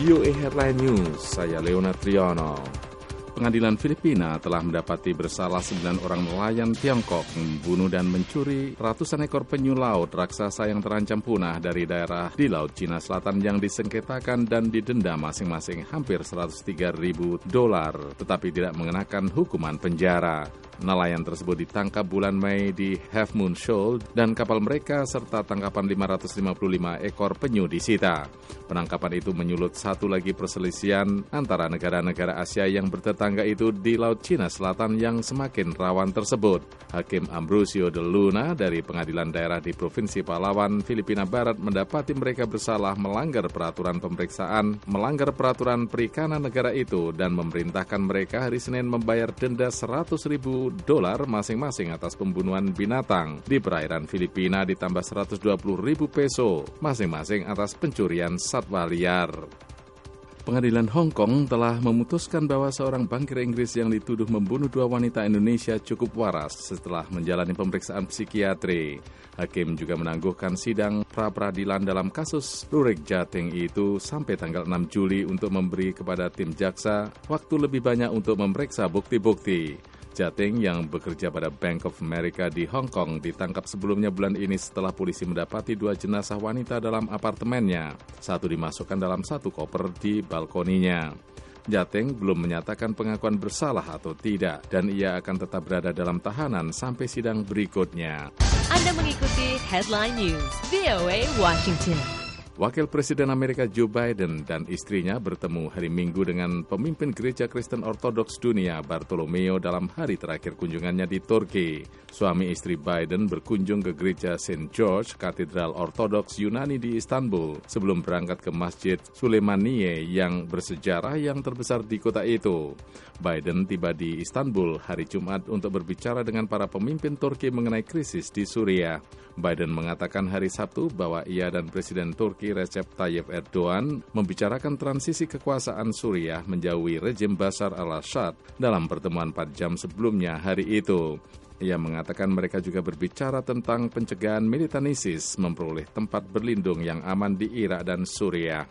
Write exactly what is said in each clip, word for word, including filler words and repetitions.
V O A Headline News, saya Leona Triyono. Pengadilan Filipina telah mendapati bersalah sembilan orang nelayan Tiongkok membunuh dan mencuri ratusan ekor penyu laut raksasa yang terancam punah dari daerah di Laut Cina Selatan yang disengketakan dan didenda masing-masing hampir seratus tiga ribu dolar, tetapi tidak mengenakan hukuman penjara. Nelayan tersebut ditangkap bulan Mei di Half Moon Shoal dan kapal mereka serta tangkapan lima ratus lima puluh lima ekor penyu disita. Penangkapan itu menyulut satu lagi perselisihan antara negara-negara Asia yang bertetangga itu di Laut Cina Selatan yang semakin rawan tersebut. Hakim Ambrosio de Luna dari Pengadilan Daerah di Provinsi Palawan, Filipina Barat mendapati mereka bersalah melanggar peraturan pemeriksaan, melanggar peraturan perikanan negara itu dan memerintahkan mereka hari Senin membayar denda seratus ribu dolar masing-masing atas pembunuhan binatang di perairan Filipina ditambah seratus dua puluh ribu peso masing-masing atas pencurian satwa liar. Pengadilan Hong Kong telah memutuskan bahwa seorang bankir Inggris yang dituduh membunuh dua wanita Indonesia cukup waras setelah menjalani pemeriksaan psikiatri. Hakim juga menangguhkan sidang pra-peradilan dalam kasus Rurik Jating itu sampai tanggal enam Juli untuk memberi kepada tim jaksa waktu lebih banyak untuk memeriksa bukti-bukti. Jating yang bekerja pada Bank of America di Hong Kong ditangkap sebelumnya bulan ini setelah polisi mendapati dua jenazah wanita dalam apartemennya. Satu dimasukkan dalam satu koper di balkoninya. Jating belum menyatakan pengakuan bersalah atau tidak dan ia akan tetap berada dalam tahanan sampai sidang berikutnya. Anda mengikuti Headline News V O A Washington. Wakil Presiden Amerika Joe Biden dan istrinya bertemu hari Minggu dengan pemimpin Gereja Kristen Ortodoks Dunia Bartolomeo dalam hari terakhir kunjungannya di Turki. Suami istri Biden berkunjung ke Gereja Saint George, Katedral Ortodoks Yunani di Istanbul, sebelum berangkat ke Masjid Süleymaniye yang bersejarah yang terbesar di kota itu. Biden tiba di Istanbul hari Jumat untuk berbicara dengan para pemimpin Turki mengenai krisis di Suriah. Biden mengatakan hari Sabtu bahwa ia dan Presiden Turki Recep Tayyip Erdogan membicarakan transisi kekuasaan Suriah menjauhi rejim Bashar al-Assad dalam pertemuan empat jam sebelumnya hari itu. Ia mengatakan mereka juga berbicara tentang pencegahan militan ISIS memperoleh tempat berlindung yang aman di Irak dan Suriah.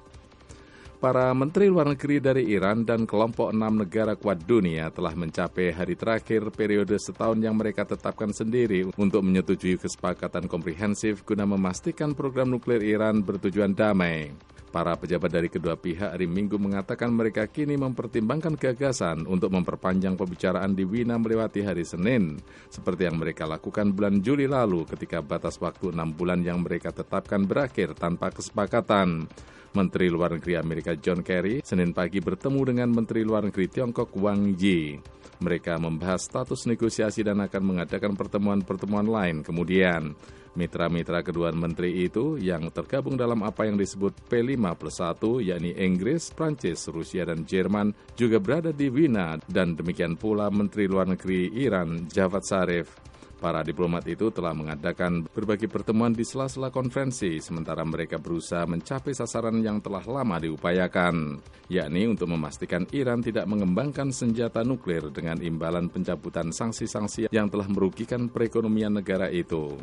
Para menteri luar negeri dari Iran dan kelompok enam negara kuat dunia telah mencapai hari terakhir periode setahun yang mereka tetapkan sendiri untuk menyetujui kesepakatan komprehensif guna memastikan program nuklir Iran bertujuan damai. Para pejabat dari kedua pihak hari Minggu mengatakan mereka kini mempertimbangkan gagasan untuk memperpanjang pembicaraan di Wina melewati hari Senin, seperti yang mereka lakukan bulan Juli lalu ketika batas waktu enam bulan yang mereka tetapkan berakhir tanpa kesepakatan. Menteri Luar Negeri Amerika John Kerry Senin pagi bertemu dengan Menteri Luar Negeri Tiongkok Wang Yi. Mereka membahas status negosiasi dan akan mengadakan pertemuan-pertemuan lain kemudian. Mitra-mitra kedua menteri itu yang tergabung dalam apa yang disebut P lima plus satu, yakni Inggris, Prancis, Rusia, dan Jerman juga berada di Wina dan demikian pula Menteri Luar Negeri Iran Javad Zarif. Para diplomat itu telah mengadakan berbagai pertemuan di sela-sela konferensi, sementara mereka berusaha mencapai sasaran yang telah lama diupayakan, yakni untuk memastikan Iran tidak mengembangkan senjata nuklir dengan imbalan pencabutan sanksi-sanksi yang telah merugikan perekonomian negara itu.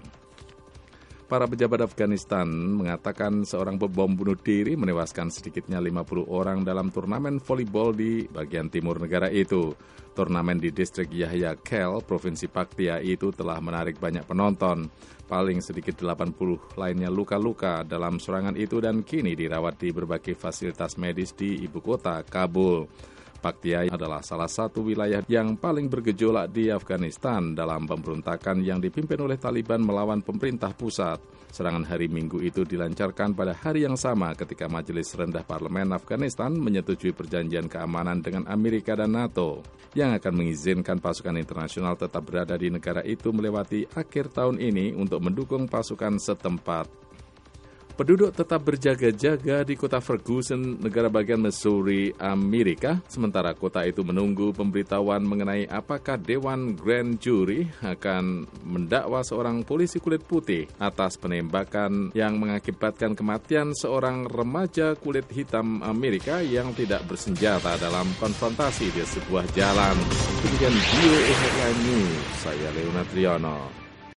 Para pejabat Afghanistan mengatakan seorang pembom bunuh diri menewaskan sedikitnya lima puluh orang dalam turnamen volleyball di bagian timur negara itu. Turnamen di distrik Yahya Khel, Provinsi Paktia itu telah menarik banyak penonton. Paling sedikit delapan puluh lainnya luka-luka dalam serangan itu dan kini dirawat di berbagai fasilitas medis di ibu kota, Kabul. Paktia adalah salah satu wilayah yang paling bergejolak di Afghanistan dalam pemberontakan yang dipimpin oleh Taliban melawan pemerintah pusat. Serangan hari Minggu itu dilancarkan pada hari yang sama ketika Majelis Rendah Parlemen Afghanistan menyetujui perjanjian keamanan dengan Amerika dan NATO yang akan mengizinkan pasukan internasional tetap berada di negara itu melewati akhir tahun ini untuk mendukung pasukan setempat. Penduduk tetap berjaga-jaga di kota Ferguson, negara bagian Missouri, Amerika, sementara kota itu menunggu pemberitahuan mengenai apakah Dewan Grand Jury akan mendakwa seorang polisi kulit putih atas penembakan yang mengakibatkan kematian seorang remaja kulit hitam Amerika yang tidak bersenjata dalam konfrontasi di sebuah jalan. Demikian V O A Headline News, saya Leona Triyono.